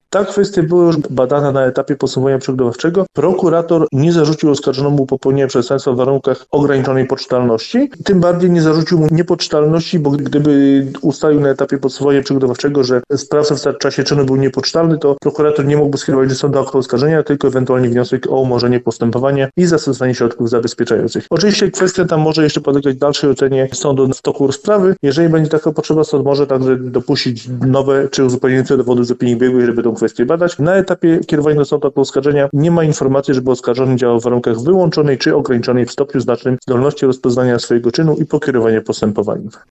Ta kwestia była już badana na etapie postępowania przygotowawczego. Prokurator nie zarzucił oskarżonemu popełnienia przestępstwa w warunkach ograniczonej poczytalności. Tym bardziej nie zarzucił mu niepoczytalności, bo gdyby ustalił na etapie postępowania przygotowawczego, że sprawca w czasie czynu był niepoczytalny, to prokurator nie mógłby skierować do sądu aktu oskarżenia, tylko ewentualnie wniosek o umorzenie postępowania i zastosowanie środków zabezpieczających. Oczywiście kwestia ta może jeszcze podlegać dalszej ocenie sądu w toku sprawy. Jeżeli będzie taka potrzeba, sąd może także dopuścić nowe czy uzupełniające dowody z opinii biegłej, żeby tę kwestię badać. Na etapie kierowania do sądu aktu oskarżenia nie ma informacji, żeby oskarżony działał w warunkach wyłączonej czy ograniczonej w stopniu znacznym zdolności rozpoznania swojego czynu i pokierowania postępowaniem.